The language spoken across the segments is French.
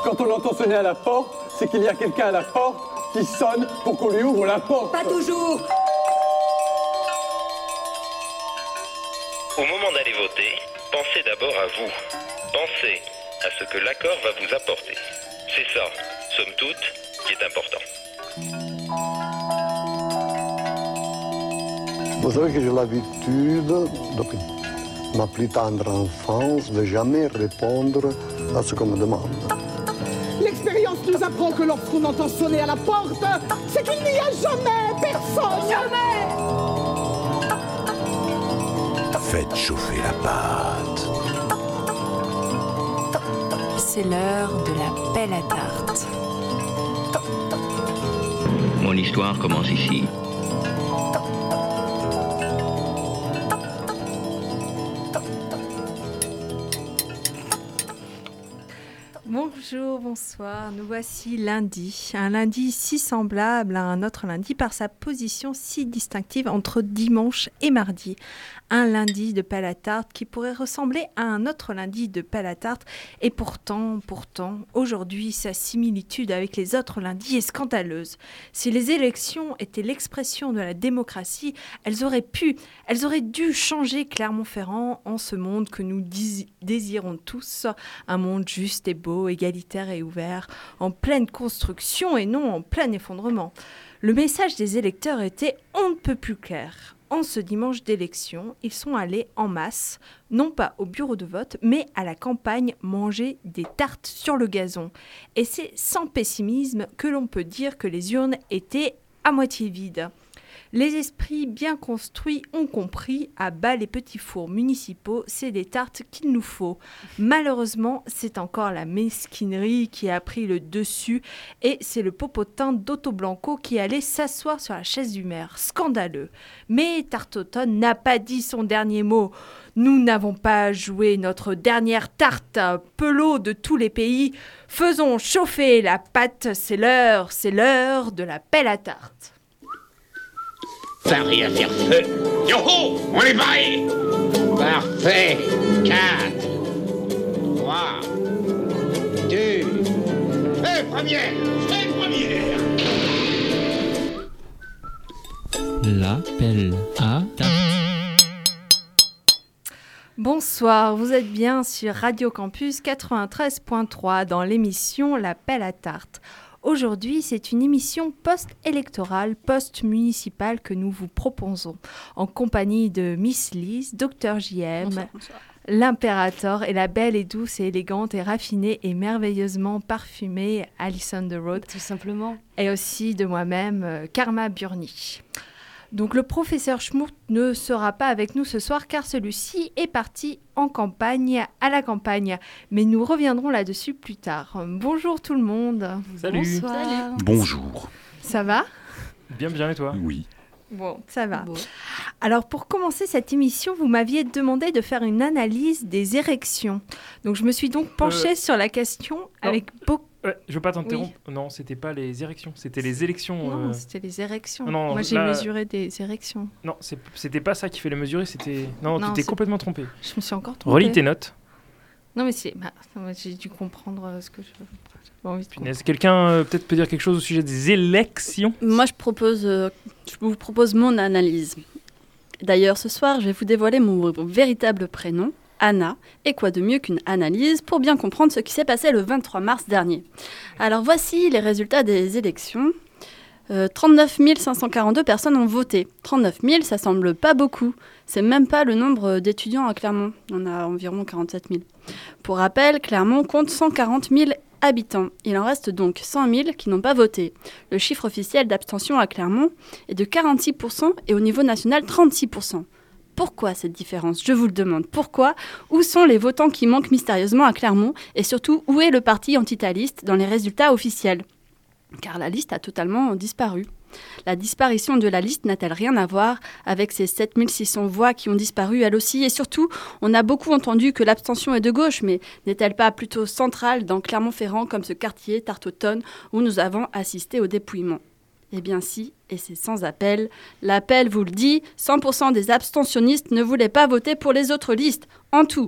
Quand on entend sonner à la porte, c'est qu'il y a quelqu'un à la porte qui sonne pour qu'on lui ouvre la porte. Pas toujours. Au moment d'aller voter, pensez d'abord à vous. Pensez à ce que l'accord va vous apporter. C'est ça, somme toute, qui est important. Vous savez que j'ai l'habitude, depuis ma plus tendre enfance, de jamais répondre à ce qu'on me demande. L'expérience nous apprend que lorsqu'on entend sonner à la porte, c'est qu'il n'y a jamais personne. Jamais. Faites chauffer la pâte. C'est l'heure de la pelle à tarte. Mon histoire commence ici. Bonjour, bonsoir, nous voici lundi. Un lundi si semblable à un autre lundi par sa position si distinctive entre dimanche et mardi. Un lundi de pelle à tarte qui pourrait ressembler à un autre lundi de pelle à tarte. Et pourtant, aujourd'hui, sa similitude avec les autres lundis est scandaleuse. Si les élections étaient l'expression de la démocratie, elles auraient dû changer Clermont-Ferrand en ce monde que nous désirons tous. Un monde juste et beau, égalitaire et ouvert, en pleine construction et non en plein effondrement. Le message des électeurs était on ne peut plus clair. En ce dimanche d'élection, ils sont allés en masse, non pas au bureau de vote, mais à la campagne manger des tartes sur le gazon. Et c'est sans pessimisme que l'on peut dire que les urnes étaient à moitié vides. Les esprits bien construits ont compris, à bas les petits fours municipaux, c'est des tartes qu'il nous faut. Malheureusement, c'est encore la mesquinerie qui a pris le dessus et c'est le popotin d'Otto Blanco qui allait s'asseoir sur la chaise du maire. Scandaleux. Mais Tartoton n'a pas dit son dernier mot. Nous n'avons pas joué notre dernière tarte, pelot de tous les pays. Faisons chauffer la pâte, c'est l'heure de la pelle à tarte. Paris à faire feu. Yo-ho, on est paré. Parfait. 4, 3, 2... première. La pelle à tarte. Bonsoir, vous êtes bien sur Radio Campus 93.3 dans l'émission La pelle à tarte. Aujourd'hui, c'est une émission post-électorale, post-municipale que nous vous proposons en compagnie de Miss Lise, Dr JM, bonsoir. L'Impérator et la belle et douce et élégante et raffinée et merveilleusement parfumée Alison de Road. Tout simplement. Et aussi de moi-même, Karma Burni. Donc le professeur Schmourt ne sera pas avec nous ce soir car celui-ci est parti à la campagne. Mais nous reviendrons là-dessus plus tard. Bonjour tout le monde. Salut. Bonsoir. Salut. Bonjour. Ça va ? Bien et toi ? Oui. Bon, ça va. Bon. Alors pour commencer cette émission, vous m'aviez demandé de faire une analyse des érections. Donc je me suis donc penchée sur la question avec beaucoup... je veux pas t'interrompre. Oui. Non, c'était pas les érections, c'était les élections. Non, c'était les érections. Non, moi, j'ai mesuré des érections. Non, c'était pas ça qui fait les mesurer, c'était... Non, tu t'es complètement trompé. Je me suis encore trompée. Relis tes notes. Non, mais j'ai dû comprendre ce que je... Est-ce que quelqu'un peut-être peut dire quelque chose au sujet des élections ? Moi, je vous propose mon analyse. D'ailleurs, ce soir, je vais vous dévoiler mon véritable prénom. Anna, et quoi de mieux qu'une analyse pour bien comprendre ce qui s'est passé le 23 mars dernier. Alors voici les résultats des élections. 39 542 personnes ont voté. 39 000, ça semble pas beaucoup. C'est même pas le nombre d'étudiants à Clermont. On a environ 47 000. Pour rappel, Clermont compte 140 000 habitants. Il en reste donc 100 000 qui n'ont pas voté. Le chiffre officiel d'abstention à Clermont est de 46% et au niveau national 36%. Pourquoi cette différence ? Je vous le demande. Pourquoi ? Où sont les votants qui manquent mystérieusement à Clermont ? Et surtout, où est le parti antitaliste dans les résultats officiels ? Car la liste a totalement disparu. La disparition de la liste n'a-t-elle rien à voir avec ces 7600 voix qui ont disparu elles aussi ? Et surtout, on a beaucoup entendu que l'abstention est de gauche, mais n'est-elle pas plutôt centrale dans Clermont-Ferrand comme ce quartier Tartoton où nous avons assisté au dépouillement ? Eh bien si, et c'est sans appel. L'appel vous le dit, 100% des abstentionnistes ne voulaient pas voter pour les autres listes. En tout,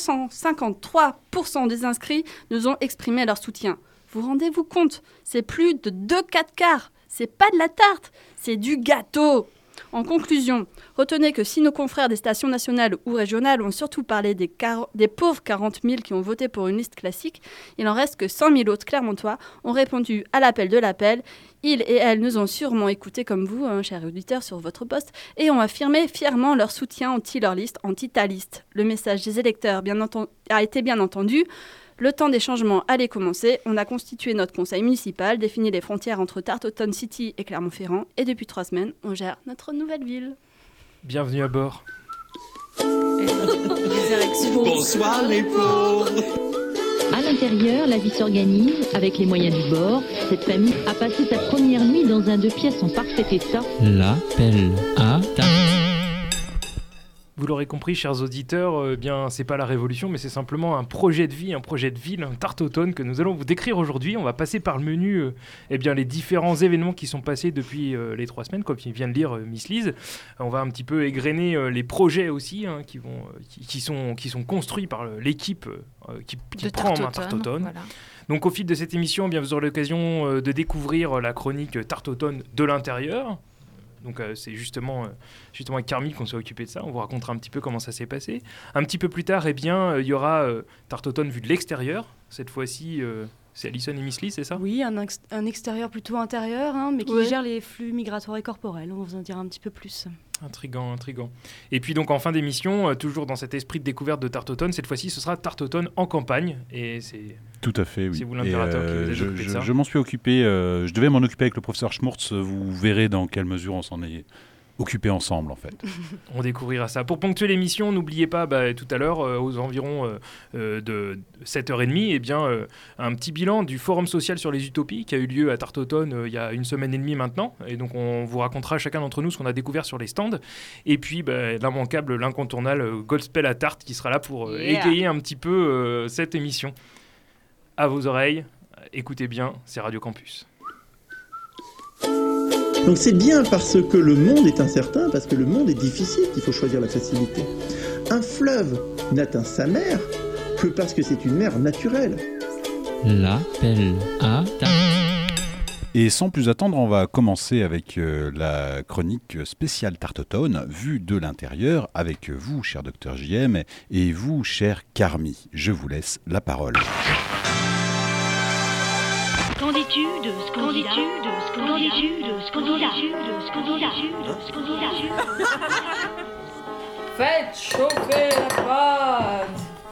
253% des inscrits nous ont exprimé leur soutien. Vous rendez-vous compte ? C'est plus de 2/4 quarts. C'est pas de la tarte, c'est du gâteau. En conclusion, retenez que si nos confrères des stations nationales ou régionales ont surtout parlé des pauvres 40 000 qui ont voté pour une liste classique, il en reste que 100 000 autres Clermontois ont répondu à l'appel de l'appel. Ils et elles nous ont sûrement écoutés comme vous, chers auditeurs, sur votre poste, et ont affirmé fièrement leur soutien anti-leur liste, anti-ta liste. Le message des électeurs a été bien entendu. Le temps des changements allait commencer. On a constitué notre conseil municipal, défini les frontières entre Tartoton City et Clermont-Ferrand. Et depuis 3 semaines, on gère notre nouvelle ville. Bienvenue à bord. Bonsoir les pauvres. À l'intérieur, la vie s'organise avec les moyens du bord. Cette famille a passé sa première nuit dans un 2 pièces en parfait état. L'appel à tarte. Vous l'aurez compris, chers auditeurs, bien, c'est pas la révolution, mais c'est simplement un projet de vie, un projet de ville, un Tartoton que nous allons vous décrire aujourd'hui. On va passer par le menu, bien, les différents événements qui sont passés depuis les 3 semaines, comme vient de lire Miss Lise. On va un petit peu égrener les projets aussi, qui sont construits par l'équipe qui prend en main Tartoton. Voilà. Donc au fil de cette émission, bien, vous aurez l'occasion de découvrir la chronique Tartoton de l'intérieur. Donc c'est justement avec Carmi qu'on s'est occupé de ça. On vous racontera un petit peu comment ça s'est passé. Un petit peu plus tard, il y aura Tartoton vu de l'extérieur. Cette fois-ci, c'est Alison et Miss Lee, c'est ça ? Oui, un extérieur plutôt intérieur, mais qui gère les flux migratoires et corporels. On va vous en dire un petit peu plus. Intriguant. Et puis donc en fin d'émission, toujours dans cet esprit de découverte de Tartoton, cette fois-ci ce sera Tartoton en campagne. Et c'est... Tout à fait, oui. C'est vous l'impérateur qui vous êtes occupé de ça. Je m'en suis occupé, je devais m'en occuper avec le professeur Schmurtz, vous verrez dans quelle mesure on s'en est occupés ensemble en fait. On découvrira ça. Pour ponctuer l'émission, n'oubliez pas tout à l'heure, aux environs de 7h30, un petit bilan du forum social sur les utopies qui a eu lieu à Tartoton il y a 1 semaine et demie maintenant. Et donc on vous racontera chacun d'entre nous ce qu'on a découvert sur les stands. Et puis l'immanquable, l'incontournable Goldspell à Tarte qui sera là pour égayer un petit peu cette émission. À vos oreilles, écoutez bien, c'est Radio Campus. Donc c'est bien parce que le monde est incertain, parce que le monde est difficile qu'il faut choisir la facilité. Un fleuve n'atteint sa mer que parce que c'est une mer naturelle. L'appel à tarte. Et sans plus attendre, on va commencer avec la chronique spéciale Tartoton, vue de l'intérieur, avec vous, cher Dr JM, et vous, cher Carmi. Je vous laisse la parole. Qu'en dis-tu de ce candidat? Faites chauffer la pâte.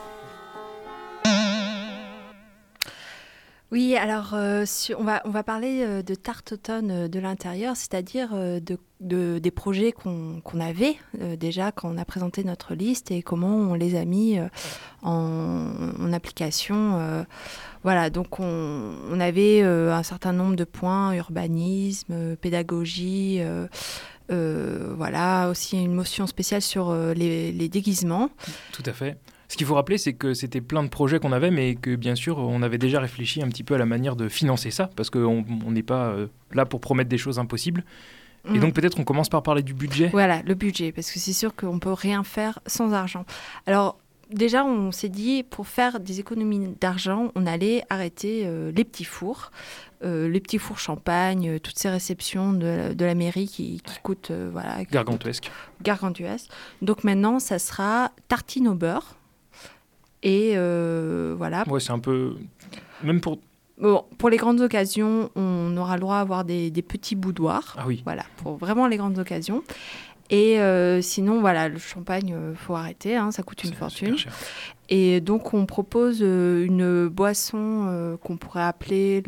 Oui, alors on va parler de Tartoton de l'intérieur, c'est-à-dire des projets qu'on avait déjà quand on a présenté notre liste et comment on les a mis en application. Voilà, donc on avait un certain nombre de points, urbanisme, pédagogie, voilà, aussi une motion spéciale sur les déguisements. Tout à fait. Ce qu'il faut rappeler, c'est que c'était plein de projets qu'on avait, mais que bien sûr, on avait déjà réfléchi un petit peu à la manière de financer ça, parce qu'on n'est pas là pour promettre des choses impossibles. Et donc peut-être on commence par parler du budget. Voilà, le budget, parce que c'est sûr qu'on ne peut rien faire sans argent. Alors déjà, on s'est dit, pour faire des économies d'argent, on allait arrêter les petits fours. Les petits fours champagne, toutes ces réceptions de la mairie qui coûtent... voilà, gargantuesques. Donc maintenant, ça sera tartine au beurre. Et voilà. Ouais, c'est un peu... Même pour... Bon, pour les grandes occasions, on aura le droit à avoir des petits boudoirs. Ah oui. Voilà, pour vraiment les grandes occasions. Et sinon, voilà, le champagne, faut arrêter, ça coûte une fortune. Et donc, on propose une boisson qu'on pourrait appeler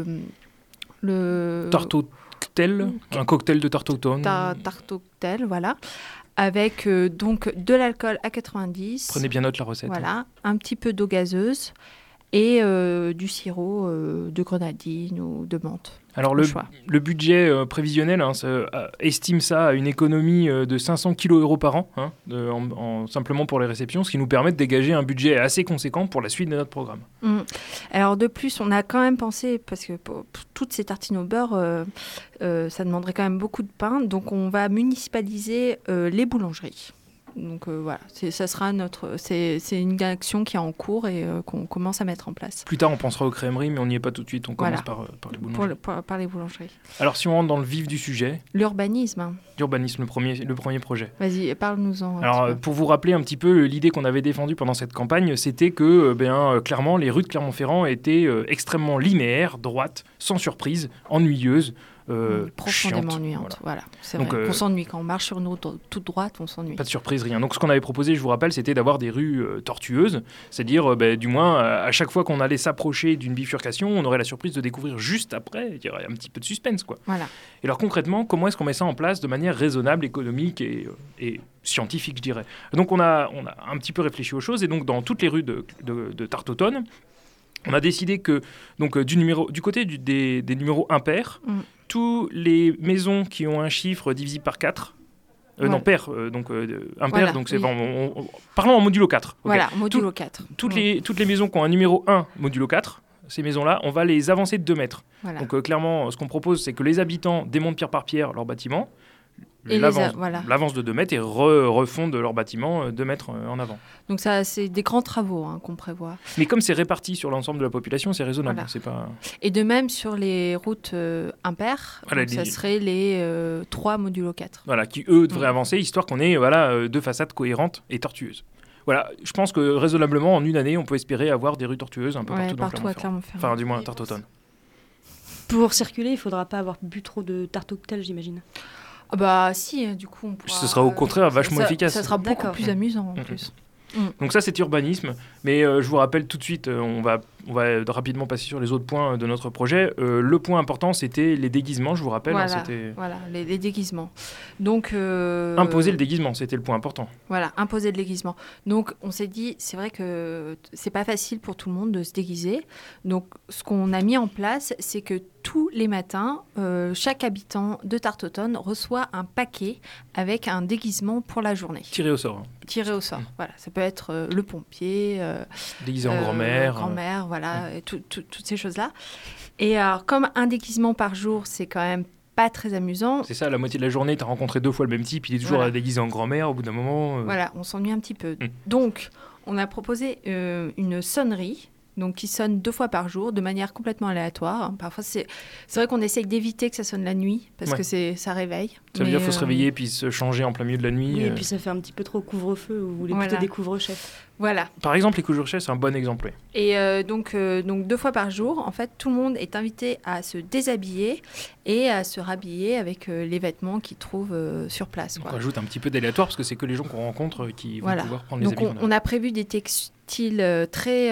le... Tartotel, un cocktail de Tartoton. Tartotel, voilà. Avec donc de l'alcool à 90. Prenez bien note la recette. Voilà, un petit peu d'eau gazeuse et du sirop de grenadine ou de menthe. Alors le budget prévisionnel estime ça à une économie de 500 kg par an, simplement pour les réceptions, ce qui nous permet de dégager un budget assez conséquent pour la suite de notre programme. Alors de plus, on a quand même pensé, parce que pour toutes ces tartines au beurre, ça demanderait quand même beaucoup de pain, donc on va municipaliser les boulangeries. Donc voilà, ça sera c'est une action qui est en cours et qu'on commence à mettre en place. Plus tard, on pensera aux crèmeries, mais on n'y est pas tout de suite. On commence par les boulangeries. Par les boulangeries. Alors, si on rentre dans le vif du sujet... L'urbanisme. L'urbanisme, le premier projet. Vas-y, parle-nous-en. Alors, pour vous rappeler un petit peu l'idée qu'on avait défendue pendant cette campagne, c'était que, clairement, les rues de Clermont-Ferrand étaient extrêmement linéaires, droites, sans surprise, ennuyeuses. Profondément ennuyante. Voilà. C'est donc, vrai qu'on s'ennuie quand on marche sur une route toute droite, on s'ennuie. Pas de surprise, rien. Donc ce qu'on avait proposé, je vous rappelle, c'était d'avoir des rues tortueuses, c'est-à-dire du moins à chaque fois qu'on allait s'approcher d'une bifurcation, on aurait la surprise de découvrir juste après, il y aurait un petit peu de suspense, quoi. Voilà. Et alors concrètement, comment est-ce qu'on met ça en place de manière raisonnable, économique et scientifique, je dirais. Donc on a un petit peu réfléchi aux choses, et donc dans toutes les rues de Tarte-Automne, on a décidé que donc du côté des numéros impairs, toutes les maisons qui ont un chiffre divisible par 4, non, pair, donc impair, voilà, donc c'est parlons en modulo 4. Okay. Voilà, modulo 4. Toutes les maisons qui ont un numéro 1 modulo 4, ces maisons-là, on va les avancer de 2 mètres. Voilà. Donc clairement, ce qu'on propose, c'est que les habitants démontent pierre par pierre leur bâtiment, l'avance de 2 mètres et refondent leur bâtiment 2 mètres en avant. Donc ça, c'est des grands travaux qu'on prévoit. Mais comme c'est réparti sur l'ensemble de la population, c'est raisonnable. Voilà. C'est pas... Et de même sur les routes impaires, voilà, ça serait les 3 modulo 4. Voilà, qui eux devraient avancer, histoire qu'on ait 2 façades cohérentes et tortueuses. Voilà, je pense que raisonnablement, en une année, on peut espérer avoir des rues tortueuses un peu partout dans Clermont-Ferrand. Enfin, du moins, Tarte-Automne. Pour circuler, il ne faudra pas avoir bu trop de tarte au cocktail, j'imagine. Ah bah si, du coup on pourra... Ce sera au contraire vachement efficace. Ça sera beaucoup plus amusant en plus. Donc ça c'est urbanisme, mais je vous rappelle tout de suite, on va rapidement passer sur les autres points de notre projet. Le point important c'était les déguisements, je vous rappelle. Voilà, les déguisements. Donc, imposer le déguisement, c'était le point important. Voilà, imposer le déguisement. Donc on s'est dit, c'est vrai que c'est pas facile pour tout le monde de se déguiser. Donc ce qu'on a mis en place, c'est que tous les matins, chaque habitant de Tarte-Automne reçoit un paquet avec un déguisement pour la journée. Tiré au sort. Tiré au sort, voilà. Ça peut être le pompier, déguisé en grand-mère. Grand-mère, voilà, et toutes ces choses-là. Et alors, comme un déguisement par jour, c'est quand même pas très amusant. C'est ça, la moitié de la journée, tu as rencontré 2 fois le même type, il est toujours déguisé en grand-mère, au bout d'un moment... Voilà, on s'ennuie un petit peu. Donc, on a proposé une sonnerie, donc qui sonne 2 fois par jour, de manière complètement aléatoire. Parfois, c'est vrai qu'on essaye d'éviter que ça sonne la nuit, parce que ça réveille. Ça veut dire qu'il faut se réveiller puis se changer en plein milieu de la nuit. Oui, et puis ça fait un petit peu trop couvre-feu, vous voulez plutôt des couvre-chefs. Voilà. Par exemple, les couvre-chefs, c'est un bon exemple. Et donc 2 fois par jour, en fait, tout le monde est invité à se déshabiller et à se rhabiller avec les vêtements qu'ils trouvent sur place. On rajoute un petit peu d'aléatoire, parce que c'est que les gens qu'on rencontre qui vont pouvoir prendre les habits. Donc on a prévu des textiles très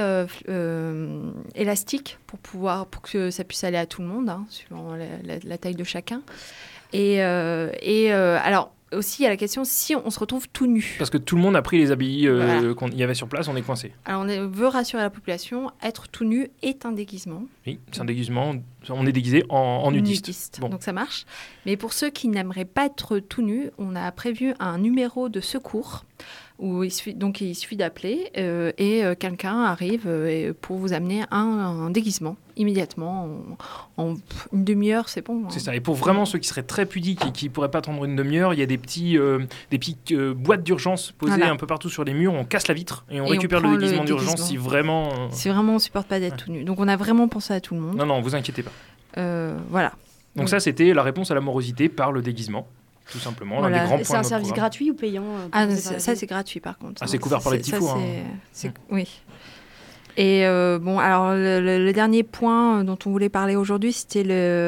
élastiques pour que ça puisse aller à tout le monde, suivant la taille de chacun. Et alors aussi, il y a la question si on se retrouve tout nu. Parce que tout le monde a pris les habits qu'il y avait sur place, on est coincé. Alors on veut rassurer la population, être tout nu est un déguisement. Oui, c'est un déguisement, on est déguisé en nudiste. Bon. Donc ça marche. Mais pour ceux qui n'aimeraient pas être tout nu, on a prévu un numéro de secours où il suffit d'appeler et quelqu'un arrive pour vous amener un déguisement immédiatement. En une demi-heure, c'est bon. C'est ça. Et pour vraiment ceux qui seraient très pudiques et qui ne pourraient pas attendre une demi-heure, il y a des petites boîtes d'urgence posées un peu partout sur les murs. On casse la vitre et on récupère le déguisement d'urgence si vraiment... Si vraiment on ne supporte pas d'être tout nu. Donc on a vraiment pensé à tout le monde. Non, vous inquiétez pas. Voilà. Donc ça, c'était la réponse à la morosité par le déguisement. Tout simplement, voilà. L'un des grands points c'est un service gratuit ou payant ça c'est gratuit par contre. C'est couvert par les petits fours. Oui. Et alors le dernier point dont on voulait parler aujourd'hui, c'était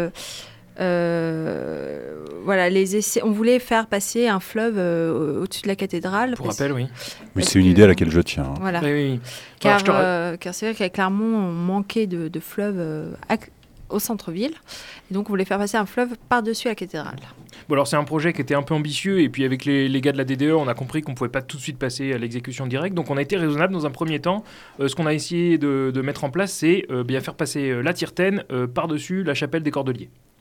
les essais. On voulait faire passer un fleuve au-dessus de la cathédrale. Pour rappel, oui. Oui, c'est une idée à laquelle je tiens. Voilà. Oui. Car c'est vrai qu'à Clermont, on manquait de fleuves au centre-ville. Et donc, on voulait faire passer un fleuve par-dessus la cathédrale. Bon, alors c'est un projet qui était un peu ambitieux, et puis avec les gars de la DDE, on a compris qu'on ne pouvait pas tout de suite passer à l'exécution directe. Donc on a été raisonnable dans un premier temps. Ce qu'on a essayé de mettre en place, c'est bien faire passer la Tirtaine par-dessus la chapelle des Cordeliers.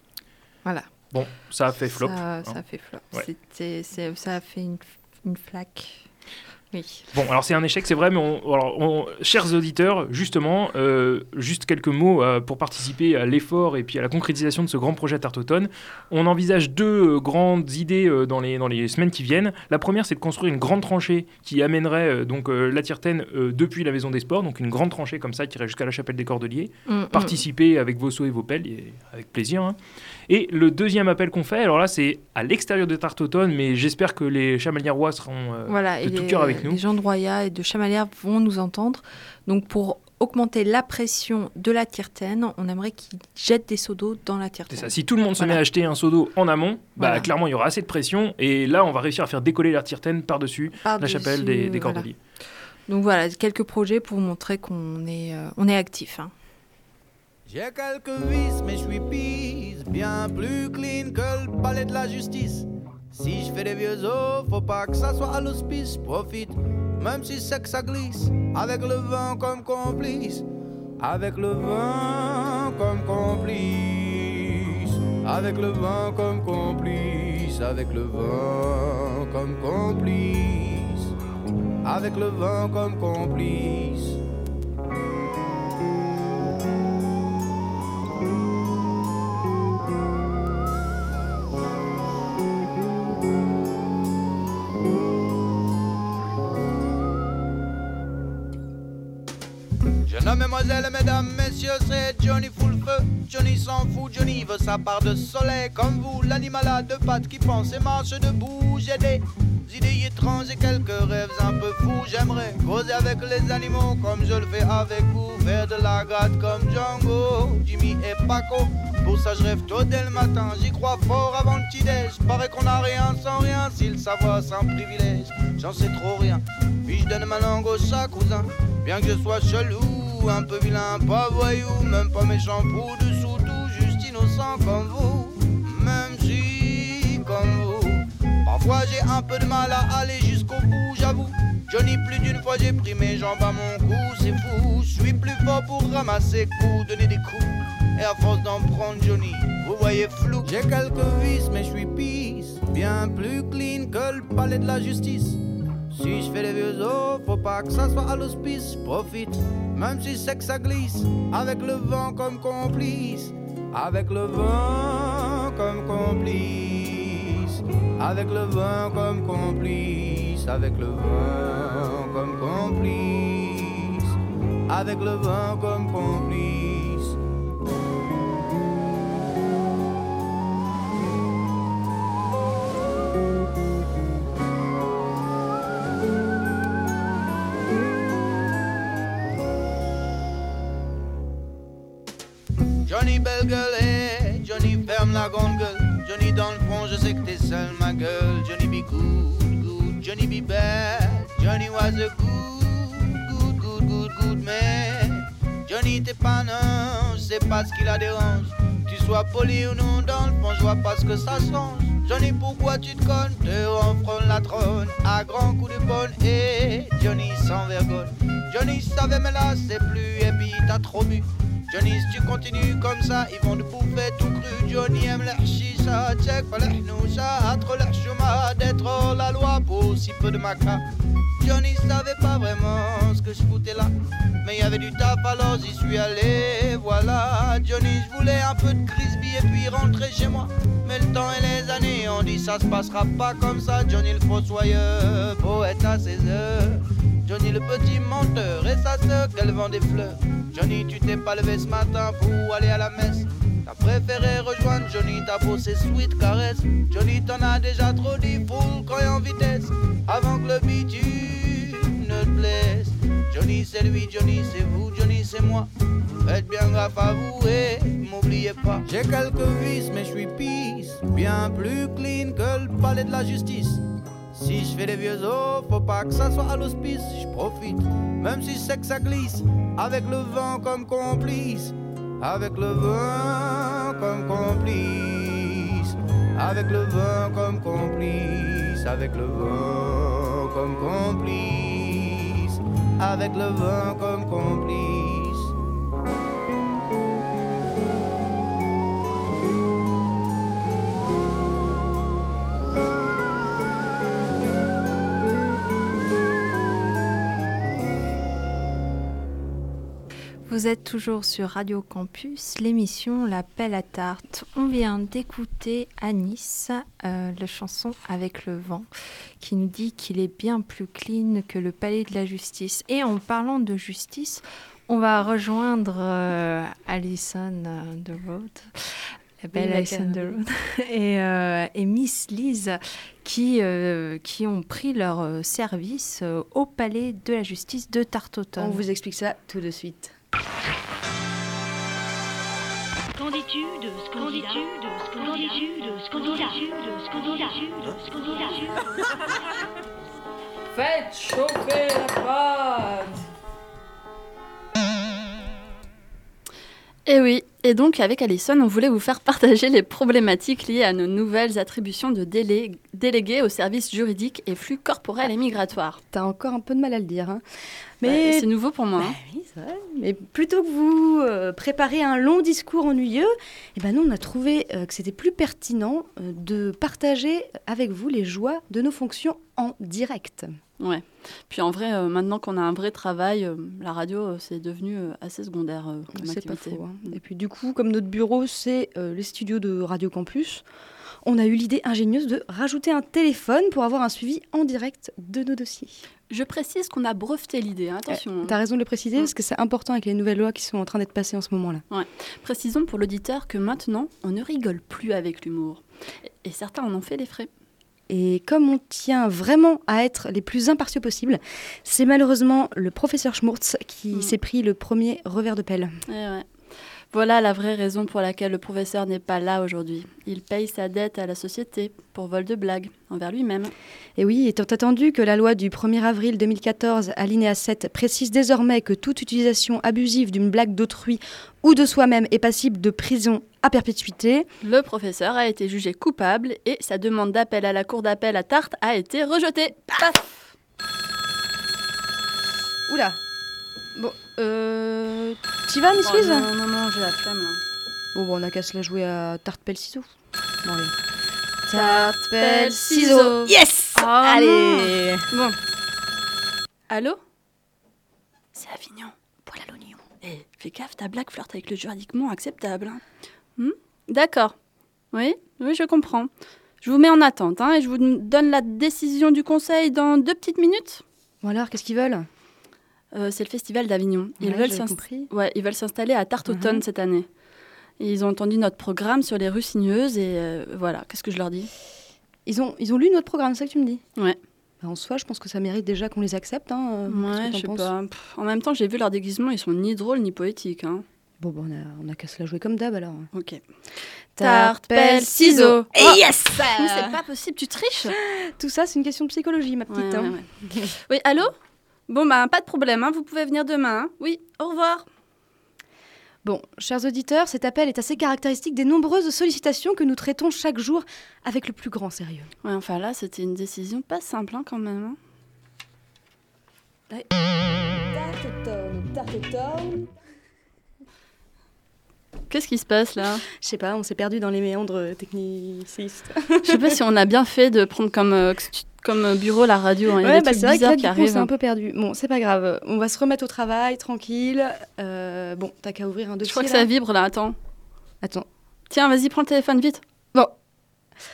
Voilà. Bon, ça a fait flop. Ça a fait flop. Ouais. Ça a fait une flaque. Oui. Bon, alors c'est un échec, c'est vrai, mais chers auditeurs, justement, juste quelques mots pour participer à l'effort et puis à la concrétisation de ce grand projet Tartautonne. On envisage 2 grandes idées dans les semaines qui viennent. La première, c'est de construire une grande tranchée qui amènerait la Tirtaine depuis la Maison des Sports, donc une grande tranchée comme ça qui irait jusqu'à la Chapelle des Cordeliers. Participer avec vos seaux et vos pelles, et avec plaisir. Hein. Et le deuxième appel qu'on fait, alors là, c'est à l'extérieur de Tartautonne, mais j'espère que les chamalières-rois seront de tout cœur avec nous. Les gens de Roya et de Chamalières vont nous entendre. Donc, pour augmenter la pression de la Tirtaine, on aimerait qu'ils jettent des seaux d'eau dans la Tirtaine. C'est ça. Si tout le monde se met à acheter un seau d'eau en amont, clairement, il y aura assez de pression. Et là, on va réussir à faire décoller la Tirtaine par-dessus la chapelle des Cordeliers. Donc voilà, quelques projets pour vous montrer qu'on est actif. Hein. J'ai quelques vices, mais je suis pisse, bien plus clean que le palais de la justice. Si je fais des vieux os, faut pas que ça soit à l'hospice. Profite, même si c'est que ça glisse, avec le vent comme complice. Avec le vent comme complice. Avec le vent comme complice. Avec le vent comme complice. Avec le vent comme complice. Mesdemoiselles, mesdames, messieurs, c'est Johnny full feu. Johnny s'en fout, Johnny veut sa part de soleil. Comme vous, l'animal à 2 pattes qui pense et marche debout. J'ai des idées étranges et quelques rêves un peu fous. J'aimerais causer avec les animaux comme je le fais avec vous. Faire de la gratte comme Django, Jimmy et Paco. Pour ça je rêve tôt dès le matin, j'y crois fort avant le petit-déj. Paraît qu'on n'a rien sans rien, si le savoir sans privilège. J'en sais trop rien, puis je donne ma langue au chat cousin. Bien que je sois chelou, un peu vilain, pas voyou, même pas méchant pour dessous, tout juste innocent comme vous, même si comme vous. Parfois j'ai un peu de mal à aller jusqu'au bout, j'avoue. Johnny, plus d'une fois j'ai pris mes jambes à mon cou, c'est fou. Je suis plus fort pour ramasser coups, donner des coups. Et à force d'en prendre Johnny, vous voyez flou. J'ai quelques vices mais je suis pisse, bien plus clean que le palais de la justice. Si je fais des vieux os, faut pas que ça soit à l'hospice. Profite, même si c'est que ça glisse. Avec le vent comme complice. Avec le vent comme complice. Avec le vent comme complice. Avec le vent comme complice. Avec le vent comme complice. Johnny belle gueule, hey, Johnny ferme la grande gueule. Johnny dans le fond, je sais que t'es seul ma gueule. Johnny be good, good, Johnny be bad. Johnny was a good, good, good, good, good man. Johnny t'es pas non, je sais pas ce qui la dérange. Tu sois poli ou non, dans le fond je vois pas ce que ça change. Johnny pourquoi tu te connes, te renfronne la trône à grands coups de bonne. Et Johnny sans vergogne. Johnny savait mais là c'est plus et puis t'as trop bu. Johnny, si tu continues comme ça, ils vont te bouffer tout cru. Johnny aime la chicha, check pas la hnoucha, entre la chouma, d'être hors la loi pour si peu de maca. Johnny savait pas vraiment ce que je foutais là, mais il y avait du taf alors j'y suis allé, voilà. Johnny, je voulais un peu de crispy et puis rentrer chez moi. Mais le temps et les années, on dit ça se passera pas comme ça. Johnny le fossoyeur, poète à ses heures. Johnny le petit menteur et sa sœur qu'elle vend des fleurs. Johnny, tu t'es pas levé ce matin pour aller à la messe. T'as préféré rejoindre Johnny, t'as bossé sweet caresse. Johnny, t'en as déjà trop dit, full quand en vitesse. Avant que le bitume ne te blesse. Johnny, c'est lui, Johnny, c'est vous, Johnny, c'est moi. Faites bien gaffe à vous et m'oubliez pas. J'ai quelques vices, mais je suis pisse, bien plus clean que le palais de la justice. Si je fais des vieux os, faut pas que ça soit à l'hospice. Je profite, même si c'est que ça glisse. Avec le vent comme complice. Avec le vent comme complice. Avec le vent comme complice. Avec le vent comme complice. Avec le vent comme complice. Vous êtes toujours sur Radio Campus, l'émission L'Appel à Tarte. On vient d'écouter Anis, la chanson Avec le vent, qui nous dit qu'il est bien plus clean que le palais de la justice. Et en parlant de justice, on va rejoindre Alison Deroad, la belle Alison Deroad, et Miss Lise, qui ont pris leur service au palais de la justice de Tartoton. On vous explique ça tout de suite. Qu'en dis-tu de ce candidat? Qu'en dis-tu de ce candidat? Faites chauffer la pâte. Et oui, et donc avec Alison, on voulait vous faire partager les problématiques liées à nos nouvelles attributions de délégués aux services juridiques et flux corporels et migratoires. T'as encore un peu de mal à le dire, hein. Mais c'est nouveau pour moi. Hein. Oui, c'est vrai. Mais plutôt que vous préparer un long discours ennuyeux, nous, on a trouvé que c'était plus pertinent de partager avec vous les joies de nos fonctions en direct. Ouais. Puis en vrai, maintenant qu'on a un vrai travail, la radio, c'est devenu assez secondaire comme c'est activité. Pas faux. Hein. Et puis du coup, comme notre bureau, c'est les studios de Radio Campus, on a eu l'idée ingénieuse de rajouter un téléphone pour avoir un suivi en direct de nos dossiers. Je précise qu'on a breveté l'idée, hein, attention. T'as raison de le préciser, parce que c'est important avec les nouvelles lois qui sont en train d'être passées en ce moment-là. Ouais. Précisons pour l'auditeur que maintenant, on ne rigole plus avec l'humour. Et certains en ont fait les frais. Et comme on tient vraiment à être les plus impartiaux possibles, c'est malheureusement le professeur Schmurtz qui s'est pris le premier revers de pelle. Ouais. Voilà la vraie raison pour laquelle le professeur n'est pas là aujourd'hui. Il paye sa dette à la société pour vol de blague envers lui-même. Et oui, étant attendu que la loi du 1er avril 2014, alinéa 7, précise désormais que toute utilisation abusive d'une blague d'autrui ou de soi-même est passible de prison à perpétuité, le professeur a été jugé coupable et sa demande d'appel à la cour d'appel à Tarte a été rejetée. Paf ! Oula. Bon, t'y vas, Miss Lise ? Non, j'ai la flemme, là. Bon, on a qu'à se la jouer à Tarte, Pelle, Ciseaux. Bon, allez. Tarte, Pelle, Ciseaux. Yes ! Allez. Bon. Allô ? C'est Avignon, poil à l'oignon. Fais gaffe, ta blague flirte avec le juridiquement acceptable. D'accord. Oui, je comprends. Je vous mets en attente, et je vous donne la décision du conseil dans 2 petites minutes. Bon alors, qu'est-ce qu'ils veulent ? C'est le festival d'Avignon. Ils veulent s'installer à Tartoton cette année. Et ils ont entendu notre programme sur les rues sinueuses et voilà, qu'est-ce que je leur dis ? Ils ont lu notre programme, c'est ça que tu me dis ? Ouais. En soi, je pense que ça mérite déjà qu'on les accepte. Ouais, je sais pas. En même temps, j'ai vu leur déguisement, ils sont ni drôles ni poétiques. Bon, on a qu'à se la jouer comme d'hab alors. Ok. Tarte, pelle, ciseaux. Et yes ! Mais c'est pas possible, tu triches. Tout ça, c'est une question de psychologie, ma petite. Ouais. Oui, allô ? Bon, pas de problème, vous pouvez venir demain. Oui, au revoir. Bon, chers auditeurs, cet appel est assez caractéristique des nombreuses sollicitations que nous traitons chaque jour avec le plus grand sérieux. Ouais, enfin là, c'était une décision pas simple quand même. Tartoton. Qu'est-ce qui se passe là ? Je sais pas, on s'est perdu dans les méandres technicistes. Je sais pas si on a bien fait de prendre comme bureau la radio. Il y a des trucs c'est vrai bizarres que qui arrivent. C'est un peu perdu. Bon, c'est pas grave. On va se remettre au travail, tranquille. Bon, t'as qu'à ouvrir un dossier. Je crois que ça vibre là, attends. Tiens, vas-y, prends le téléphone vite. Bon. Allô ?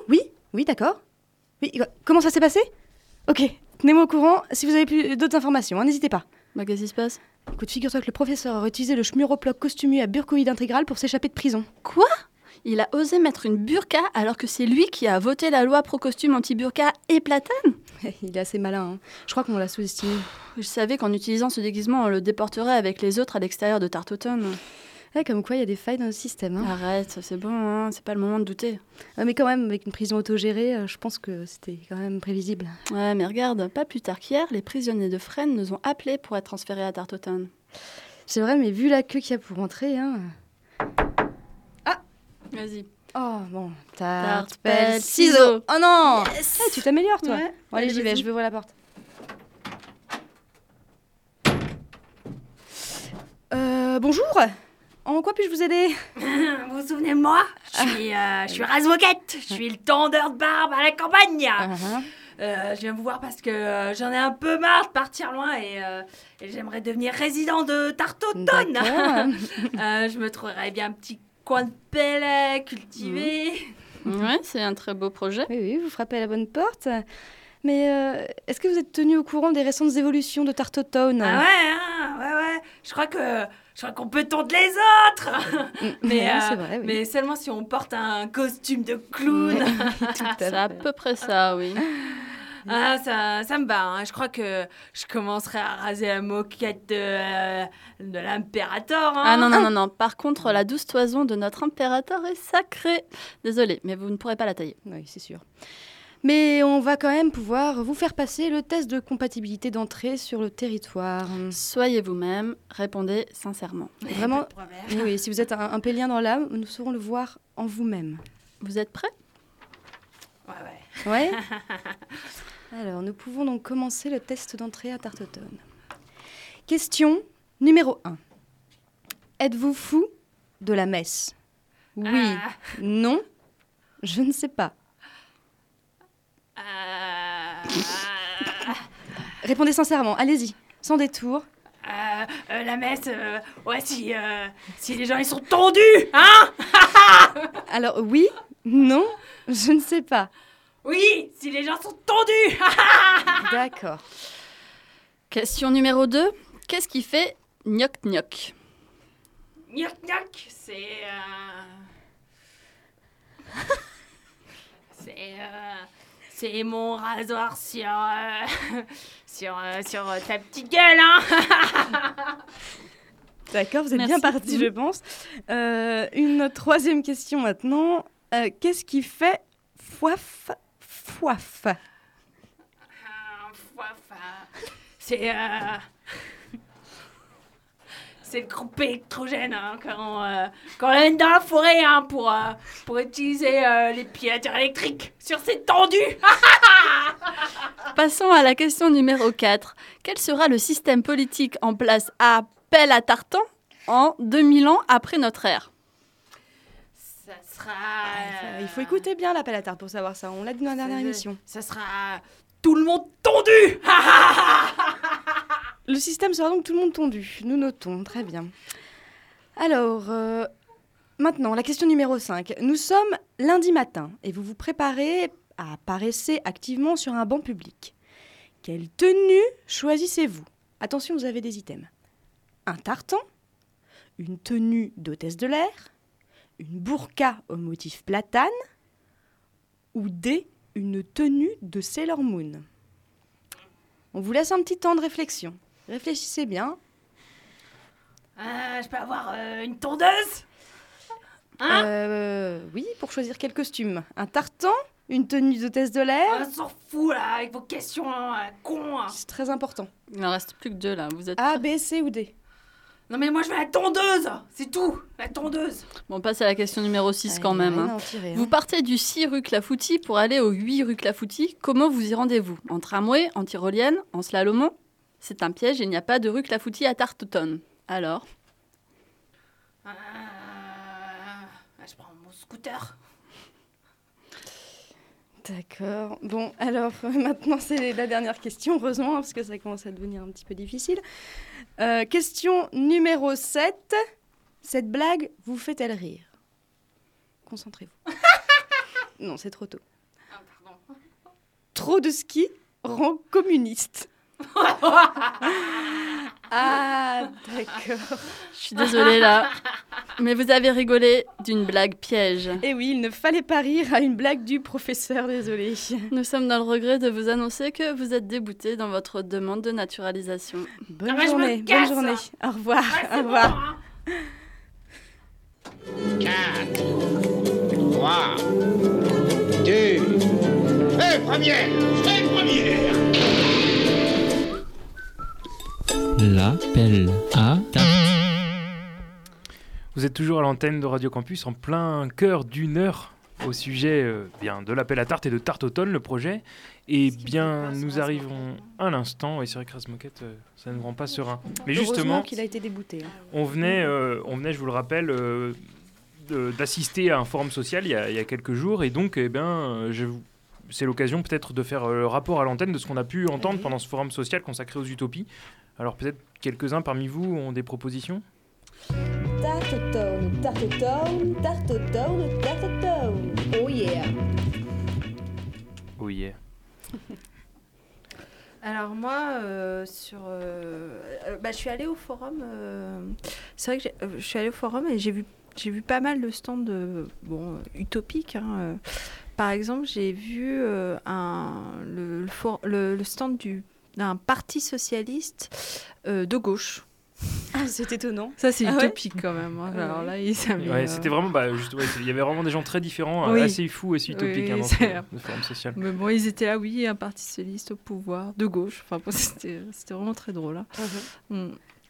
Oui, d'accord. Oui, comment ça s'est passé ? Ok, tenez-moi au courant si vous avez plus d'autres informations, n'hésitez pas. Qu'est-ce qui se passe ? Écoute, figure-toi que le professeur a utilisé le schmuroploc costumier à burkoïde intégral pour s'échapper de prison. Quoi ? Il a osé mettre une burqa alors que c'est lui qui a voté la loi pro-costume anti-burqa et platane ? Il est assez malin, Je crois qu'on l'a sous-estimé. Je savais qu'en utilisant ce déguisement, on le déporterait avec les autres à l'extérieur de Tartoton. Comme quoi, il y a des failles dans le système. Arrête, c'est bon, c'est pas le moment de douter. Mais quand même, avec une prison autogérée, je pense que c'était quand même prévisible. Ouais, mais regarde, pas plus tard qu'hier, les prisonniers de Fresnes nous ont appelés pour être transférés à Tartoton. C'est vrai, mais vu la queue qu'il y a pour rentrer, Ah ! Vas-y. Oh, bon. Tarte, pelle, ciseaux. Oh non ! Yes. Tu t'améliores, toi. Ouais. Bon, allez, j'y vais, je vais ouvrir la porte. Bonjour. En quoi puis-je vous aider ? Vous vous souvenez de moi ? Je suis Razmoquette. Je suis le tendeur de barbe à la campagne. je viens vous voir parce que j'en ai un peu marre de partir loin et j'aimerais devenir résident de Tartautonne. Je me trouverais bien un petit coin de paix cultivé. Ouais, c'est un très beau projet. Oui, vous frappez à la bonne porte. Mais est-ce que vous êtes tenu au courant des récentes évolutions de Tartautonne? Ah ouais. Je crois qu'on peut tondre les autres. Mais c'est vrai, oui. Mais seulement si on porte un costume de clown. C'est à peu près ça, oui. Ah, ça me va. Hein. Je crois que je commencerai à raser la moquette de l'impérator. Hein. Ah non. Par contre, la douce toison de notre impérator est sacrée. Désolée, mais vous ne pourrez pas la tailler. Oui, c'est sûr. Mais on va quand même pouvoir vous faire passer le test de compatibilité d'entrée sur le territoire. Soyez vous-même, répondez sincèrement. Vraiment, oui, si vous êtes un pélien dans l'âme, nous saurons le voir en vous-même. Vous êtes prêts? Ouais. Alors, nous pouvons donc commencer le test d'entrée à Tartautonne. Question numéro 1. Êtes-vous fou de la messe? Oui, non, je ne sais pas. Répondez sincèrement, allez-y, sans détour. La messe, si les gens ils sont tondus, hein. Alors oui, non, je ne sais pas. Oui, si les gens sont tondus. D'accord. Question numéro 2. Qu'est-ce qui fait gnoc-gnoc? Gnoc-gnoc, c'est mon rasoir sur ta petite gueule, hein. D'accord, vous êtes Merci bien parti, je pense. Une troisième question maintenant. Qu'est-ce qui fait foif? C'est le groupe électrogène, hein, quand on est dans la forêt, hein, pour utiliser les pilateurs électriques sur ces tendus. Passons à la question numéro 4. Quel sera le système politique en place à Pelle à Tartan en 2000 ans après notre ère? Ça sera... Il faut écouter bien l'appel à tarte pour savoir ça. On l'a dit dans la dernière émission. Ça sera tout le monde tondu. Le système sera donc tout le monde tondu. Nous notons, très bien. Alors, maintenant, la question numéro 5. Nous sommes lundi matin et vous vous préparez à paraisser activement sur un banc public. Quelle tenue choisissez-vous? Attention, vous avez des items. Un tartan, une tenue d'hôtesse de l'air, une burqa au motif platane ou une tenue de Sailor Moon. On vous laisse un petit temps de réflexion. Réfléchissez bien. Je peux avoir une tondeuse? Oui, pour choisir quel costume. Un tartan, une tenue d'hôtesse de l'air. On s'en fout là, avec vos questions cons. C'est très important. Il n'en reste plus que 2 là. Vous êtes A, B, C ou D? Non mais moi je veux la tondeuse, c'est tout, la tondeuse. Bon, on passe à la question numéro 6 quand même. Hein. Vous partez du 6 rue Clafoutis pour aller au 8 rue Clafoutis. Comment vous y rendez-vous? En tramway, en tyrolienne, en slalomon? C'est un piège, il n'y a pas de rue Clafoutis à Tartautonne. Alors? Je prends mon scooter. D'accord. Bon, alors maintenant c'est la dernière question, heureusement, parce que ça commence à devenir un petit peu difficile. Question numéro 7. Cette blague vous fait-elle rire? Concentrez-vous. Non, c'est trop tôt. Pardon. Trop de ski rend communiste. Ah, d'accord. Je suis désolée là. Mais vous avez rigolé d'une blague piège. Et oui, il ne fallait pas rire à une blague du professeur, désolé. Nous sommes dans le regret de vous annoncer que vous êtes débouté dans votre demande de naturalisation. Bonne journée. Au revoir. Au revoir. 4, 3, 2, première. L'appel à tarte. Vous êtes toujours à l'antenne de Radio Campus en plein cœur d'une heure au sujet bien de l'appel à tarte et de Tartautonne, le projet. Et bien, nous arrivons à l'instant, et c'est vrai que Razmoquette, ça ne rend pas serein. Mais justement, qu'il a été débouté. On venait, je vous le rappelle, d'assister à un forum social il y a quelques jours, et donc, c'est l'occasion peut-être de faire le rapport à l'antenne de ce qu'on a pu entendre pendant ce forum social consacré aux utopies. Alors peut-être quelques-uns parmi vous ont des propositions ? Tartoton, tartoton, tartoton, tartoton. Oh yeah. Oh yeah. Alors moi, je suis allée au forum. C'est vrai que je suis allée au forum et j'ai vu pas mal de stands utopiques. Par exemple, j'ai vu le stand d'un parti socialiste de gauche. Ah, c'est étonnant. Ça, c'est utopique quand même. Alors là, c'était vraiment, il y avait vraiment des gens très différents, assez fous, assez utopiques dans le forum social. Mais bon, ils étaient là, un parti socialiste au pouvoir, de gauche. Enfin, c'était vraiment très drôle. Hein.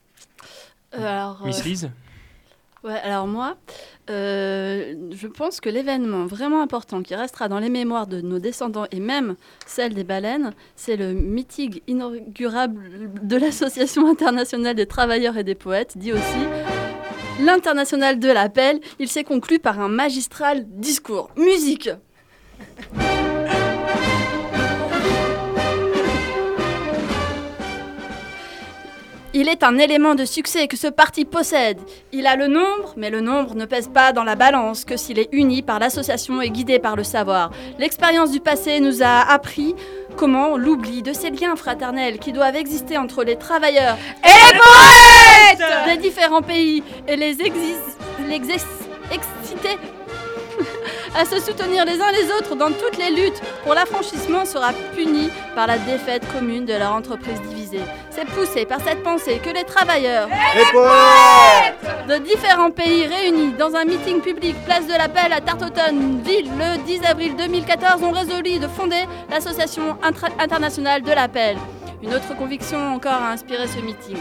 Miss Lise ? Ouais, alors moi, je pense que l'événement vraiment important qui restera dans les mémoires de nos descendants et même celle des baleines, c'est le meeting inaugural de l'Association internationale des travailleurs et des poètes, dit aussi l'Internationale de l'appel. Il s'est conclu par un magistral discours. Musique. Il est un élément de succès que ce parti possède. Il a le nombre, mais le nombre ne pèse pas dans la balance que s'il est uni par l'association et guidé par le savoir. L'expérience du passé nous a appris comment l'oubli de ces liens fraternels qui doivent exister entre les travailleurs et les poètes des différents pays et les exciter à se soutenir les uns les autres dans toutes les luttes pour l'affranchissement sera puni par la défaite commune de leur entreprise divisée. C'est poussé par cette pensée que les travailleurs et poètes de différents pays réunis dans un meeting public place de l'Appel à Tartoton, ville, le 10 avril 2014, ont résolu de fonder l'Association internationale de l'Appel. Une autre conviction encore a inspiré ce meeting.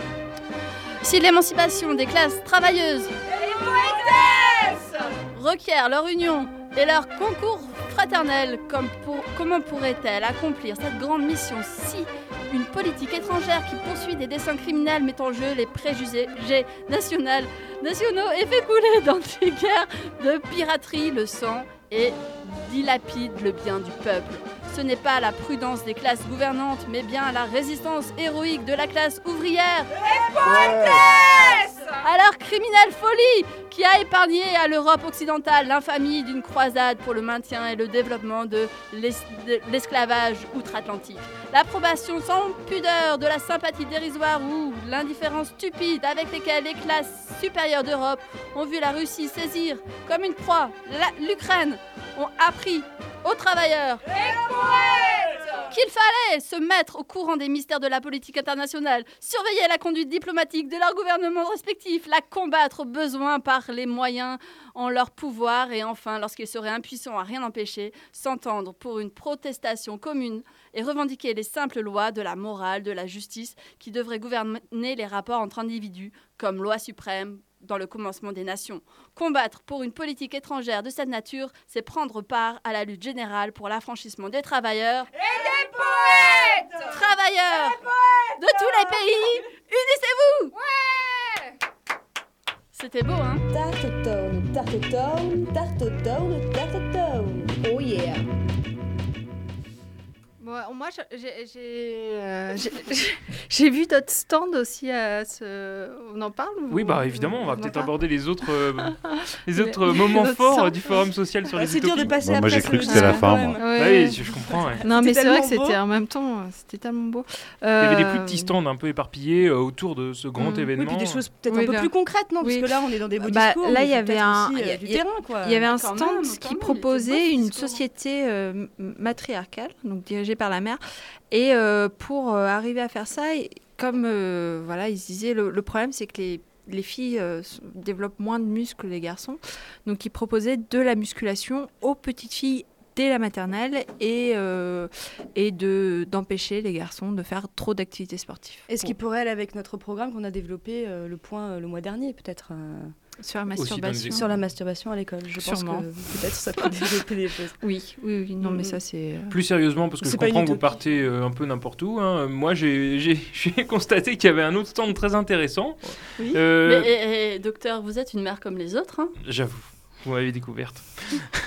Si l'émancipation des classes travailleuses et poétesses requiert leur union et leur concours fraternel, comment pourrait-elle accomplir cette grande mission si une politique étrangère qui poursuit des desseins criminels met en jeu les préjugés nationaux et fait couler dans des guerres de piraterie le sang et dilapide le bien du peuple. Ce n'est pas la prudence des classes gouvernantes, mais bien la résistance héroïque de la classe ouvrière et poétesse à leur criminelle folie qui a épargné à l'Europe occidentale l'infamie d'une croisade pour le maintien et le développement de l'esclavage outre-Atlantique. L'approbation sans pudeur de la sympathie dérisoire ou l'indifférence stupide avec lesquelles les classes supérieures d'Europe ont vu la Russie saisir comme une proie l'Ukraine ont appris aux travailleurs qu'il fallait se mettre au courant des mystères de la politique internationale, surveiller la conduite diplomatique de leurs gouvernements respectifs, la combattre au besoin par les moyens en leur pouvoir et enfin, lorsqu'ils seraient impuissants à rien empêcher, s'entendre pour une protestation commune et revendiquer les simples lois de la morale, de la justice qui devraient gouverner les rapports entre individus comme loi suprême dans le commencement des nations. Combattre pour une politique étrangère de cette nature, c'est prendre part à la lutte générale pour l'affranchissement des travailleurs et des poètes. Travailleurs de tous les pays, unissez-vous. Ouais. C'était beau, hein? Tartoton, tartoton, tartoton, tartoton. Oh yeah. Moi, j'ai vu d'autres stands aussi. On en parle ou... Oui, évidemment, on va peut-être aborder les autres moments forts du forum social sur les utopies. C'est dur de passer après. Moi, j'ai cru que c'était la fin, moi. Oui, je comprends. Ouais. Non, mais c'est vrai que c'était en même temps, c'était tellement beau. Il y avait des plus petits stands un peu éparpillés autour de ce grand événement. Oui, puis des choses peut-être un peu plus concrètes, non? Parce que là, on est dans des beaux discours. Là, il y avait du terrain, quoi. Il y avait un stand qui proposait une société matriarcale, donc dirigée par la mère. Et pour arriver à faire ça, comme ils disaient, le problème c'est que les filles développent moins de muscles que les garçons. Donc ils proposaient de la musculation aux petites filles dès la maternelle et d'empêcher les garçons de faire trop d'activités sportives. Est-ce qu'il pourrait aller avec notre programme qu'on a développé le mois dernier peut-être sur la masturbation. Sur la masturbation à l'école, je Sûrement. pense que peut-être ça peut développer des choses. Oui, non, mais ça c'est... Plus sérieusement, parce que je comprends que vous partez un peu n'importe où. Hein. Moi, j'ai constaté qu'il y avait un autre stand très intéressant. Oui, mais docteur, vous êtes une mère comme les autres. Hein. J'avoue, vous m'avez découverte.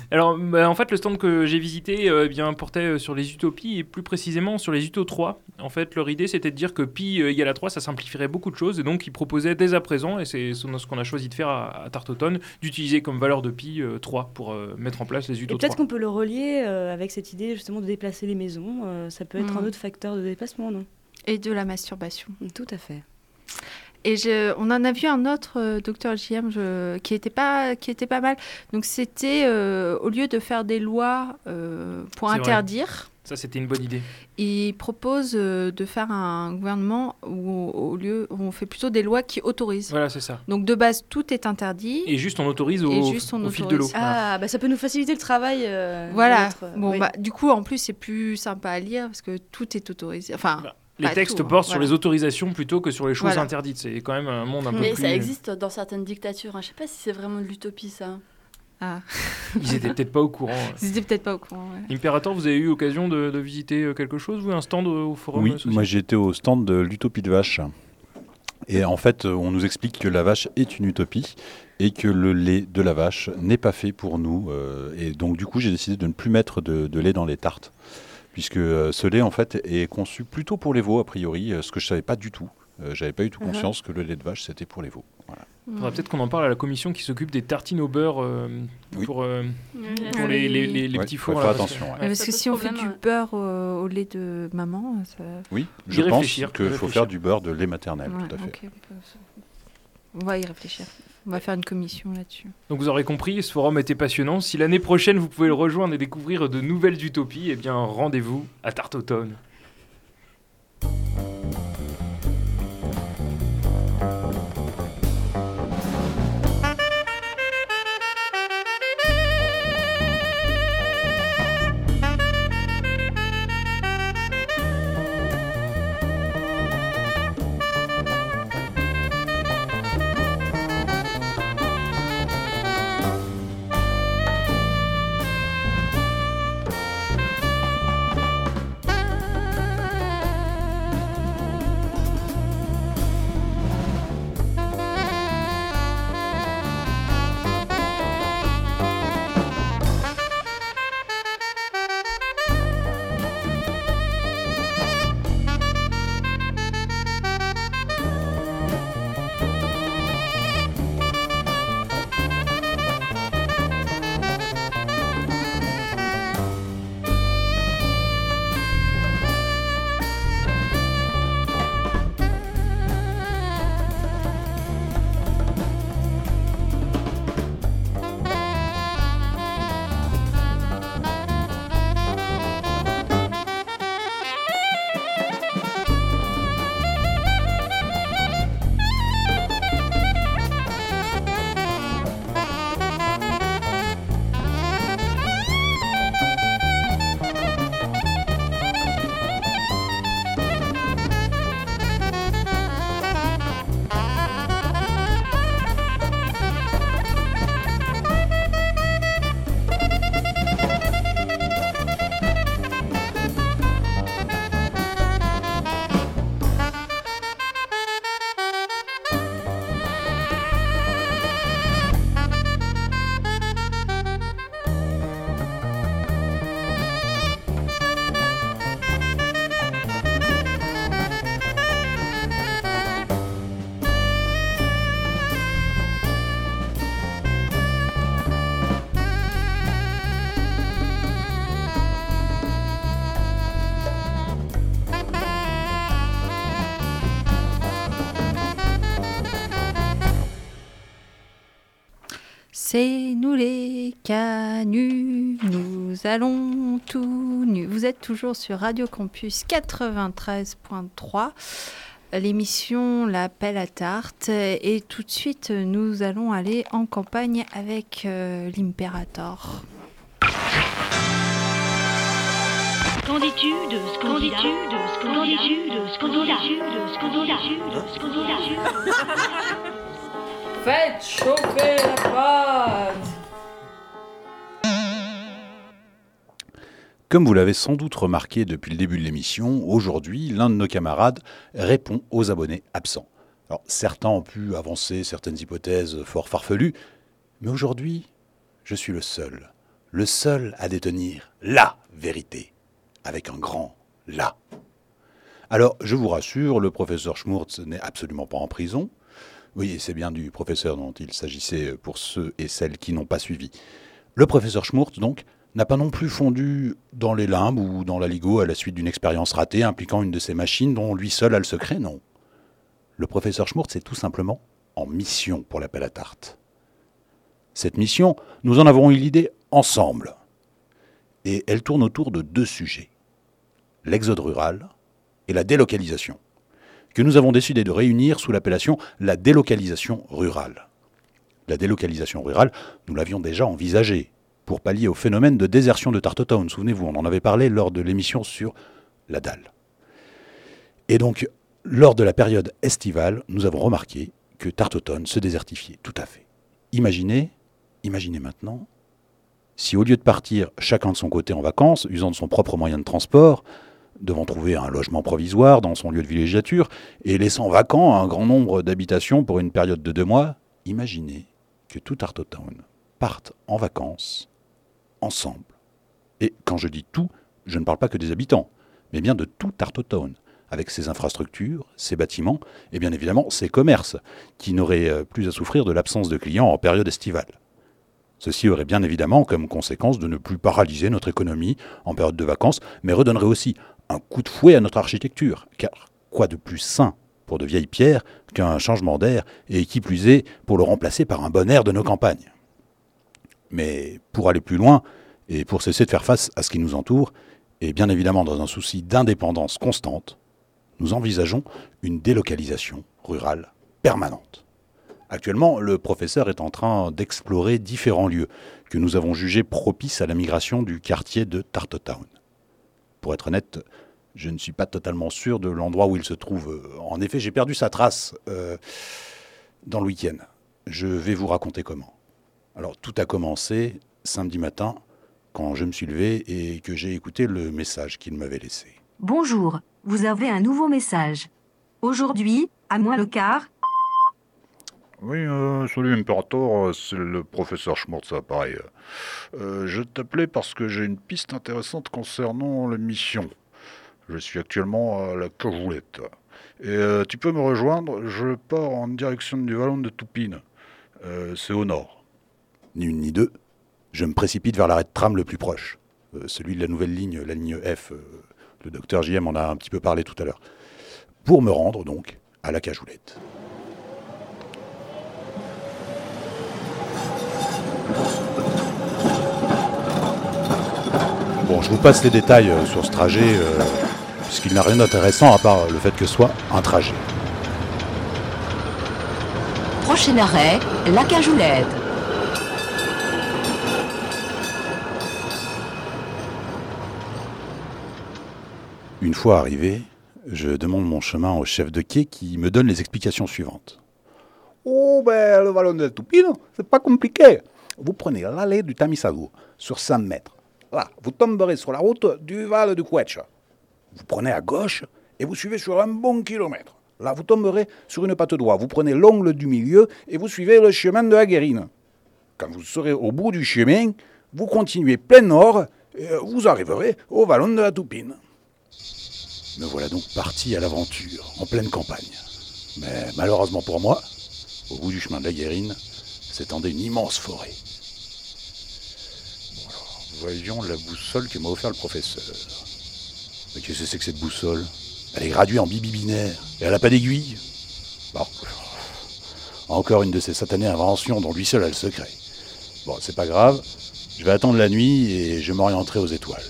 Alors, en fait, le stand que j'ai visité portait sur les utopies et plus précisément sur les uto 3. En fait, leur idée, c'était de dire que pi égale à 3, ça simplifierait beaucoup de choses. Et donc, ils proposaient dès à présent, et c'est ce qu'on a choisi de faire à Tartautonne, d'utiliser comme valeur de pi 3 pour mettre en place les uto 3. Et peut-être qu'on peut le relier avec cette idée justement de déplacer les maisons. Ça peut être un autre facteur de déplacement, non ? Et de la masturbation. Tout à fait. Et on en a vu un autre, Dr JM, qui était pas mal. Donc c'était, au lieu de faire des lois pour interdire... Vrai. Ça, c'était une bonne idée. Il propose de faire un gouvernement où on fait plutôt des lois qui autorisent. Voilà, c'est ça. Donc de base, tout est interdit. Et juste on autorise au fil de l'eau. Ah, ça peut nous faciliter le travail. Voilà. Du coup, en plus, c'est plus sympa à lire parce que tout est autorisé. Enfin... Les textes portent sur les autorisations plutôt que sur les choses interdites. C'est quand même un monde un peu plus... Mais ça existe dans certaines dictatures. Je ne sais pas si c'est vraiment de l'utopie, ça. Ah. Ils n'étaient peut-être pas au courant. Ils n'étaient peut-être pas au courant, Imperator, vous avez eu l'occasion de visiter quelque chose, vous, un stand au forum Oui, social ? Moi j'ai été au stand de l'utopie de vache. Et en fait, on nous explique que la vache est une utopie et que le lait de la vache n'est pas fait pour nous. Et donc du coup, j'ai décidé de ne plus mettre de lait dans les tartes. Puisque ce lait, en fait, est conçu plutôt pour les veaux, a priori, ce que je ne savais pas du tout. J'avais pas eu tout conscience que le lait de vache, c'était pour les veaux. Voilà. Il faudra peut-être qu'on en parle à la commission qui s'occupe des tartines au beurre pour les petits fours. Faire attention. Parce que si on fait du beurre au lait de maman... Ça... Oui, je pense qu'il faut faire du beurre de lait maternel, tout à fait. Okay. On va y réfléchir. On va faire une commission là-dessus. Donc vous aurez compris, ce forum était passionnant. Si l'année prochaine, vous pouvez le rejoindre et découvrir de nouvelles utopies, eh bien rendez-vous à Tartautonne. C'est nous les canuts, nous allons tout nus. Vous êtes toujours sur Radio Campus 93.3, l'émission La Pelle à Tarte. Et tout de suite, nous allons aller en campagne avec l'Imperator. Qu'en dis-tu de ce candidat? Qu'en dis-tu de ce candidat? Faites chauffer la pâte. Comme vous l'avez sans doute remarqué depuis le début de l'émission, aujourd'hui, l'un de nos camarades répond aux abonnés absents. Alors, certains ont pu avancer certaines hypothèses fort farfelues, mais aujourd'hui, je suis le seul. le seul à détenir la vérité, avec un grand « la ». Alors, je vous rassure, le professeur Schmurtz n'est absolument pas en prison. Oui, c'est bien du professeur dont il s'agissait pour ceux et celles qui n'ont pas suivi. Le professeur Schmurtz, donc, n'a pas non plus fondu dans les limbes ou dans la LIGO à la suite d'une expérience ratée impliquant une de ces machines dont lui seul a le secret, non. Le professeur Schmurtz est tout simplement en mission pour l'appel à tarte. Cette mission, nous en avons eu l'idée ensemble. Et elle tourne autour de 2 sujets. L'exode rural et la délocalisation, que nous avons décidé de réunir sous l'appellation la délocalisation rurale. La délocalisation rurale, nous l'avions déjà envisagée pour pallier au phénomène de désertion de Tartotown. Souvenez-vous, on en avait parlé lors de l'émission sur la dalle. Et donc, lors de la période estivale, nous avons remarqué que Tartotown se désertifiait tout à fait. Imaginez maintenant, si au lieu de partir chacun de son côté en vacances, usant de son propre moyen de transport, devant trouver un logement provisoire dans son lieu de villégiature et laissant vacant un grand nombre d'habitations pour une période de 2 mois, imaginez que tout Tartotown parte en vacances ensemble. Et quand je dis tout, je ne parle pas que des habitants, mais bien de tout Tartotown, avec ses infrastructures, ses bâtiments et bien évidemment ses commerces, qui n'auraient plus à souffrir de l'absence de clients en période estivale. Ceci aurait bien évidemment comme conséquence de ne plus paralyser notre économie en période de vacances, mais redonnerait aussi un coup de fouet à notre architecture, car quoi de plus sain pour de vieilles pierres qu'un changement d'air, et qui plus est pour le remplacer par un bon air de nos campagnes. Mais pour aller plus loin, et pour cesser de faire face à ce qui nous entoure, et bien évidemment dans un souci d'indépendance constante, nous envisageons une délocalisation rurale permanente. Actuellement, le professeur est en train d'explorer différents lieux que nous avons jugés propices à la migration du quartier de Tartotown. Pour être honnête, je ne suis pas totalement sûr de l'endroit où il se trouve. En effet, j'ai perdu sa trace dans le week-end. Je vais vous raconter comment. Alors, tout a commencé samedi matin, quand je me suis levé et que j'ai écouté le message qu'il m'avait laissé. Bonjour, vous avez un nouveau message. Aujourd'hui, à moins le quart... Oui, salut Imperator, c'est le professeur Schmurtz, ça pareil. Je t'appelais parce que j'ai une piste intéressante concernant la mission. Je suis actuellement à la Cajoulette. Et tu peux me rejoindre, je pars en direction du vallon de Toupine. C'est au nord. Ni une ni deux, je me précipite vers l'arrêt de tram le plus proche. Celui de la nouvelle ligne, la ligne F. Le docteur JM en a un petit peu parlé tout à l'heure. Pour me rendre donc à la Cajoulette. Bon, je vous passe les détails sur ce trajet, puisqu'il n'a rien d'intéressant à part le fait que ce soit un trajet. Prochain arrêt, la Cajoulette. Une fois arrivé, je demande mon chemin au chef de quai qui me donne les explications suivantes. Oh, ben, le vallon de Toupine, c'est pas compliqué. Vous prenez l'allée du Tamisago, sur 100 mètres. Là, vous tomberez sur la route du Val du Quetch. Vous prenez à gauche et vous suivez sur un bon kilomètre. Là, vous tomberez sur une patte droite. Vous prenez l'ongle du milieu et vous suivez le chemin de la Guérine. Quand vous serez au bout du chemin, vous continuez plein nord et vous arriverez au vallon de la Toupine. Me voilà donc parti à l'aventure, en pleine campagne. Mais malheureusement pour moi, au bout du chemin de la Guérine, s'étendait une immense forêt. Bon alors, voyons la boussole que m'a offert le professeur. Mais qu'est-ce que c'est que cette boussole? Elle est graduée en bibi binaire, et elle n'a pas d'aiguille. Bon, encore une de ces satanées inventions dont lui seul a le secret. Bon, c'est pas grave, je vais attendre la nuit et je m'orienterai aux étoiles.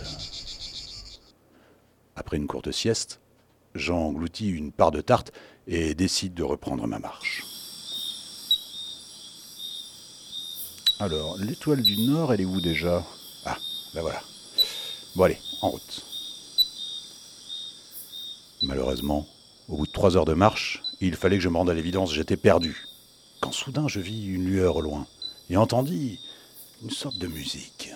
Après une courte sieste, j'engloutis une part de tarte et décide de reprendre ma marche. Alors, l'étoile du Nord, elle est où déjà? Ah, ben voilà. Bon allez, en route. Malheureusement, au bout de 3 heures de marche, il fallait que je me rende à l'évidence, j'étais perdu. Quand soudain je vis une lueur au loin et entendis une sorte de musique.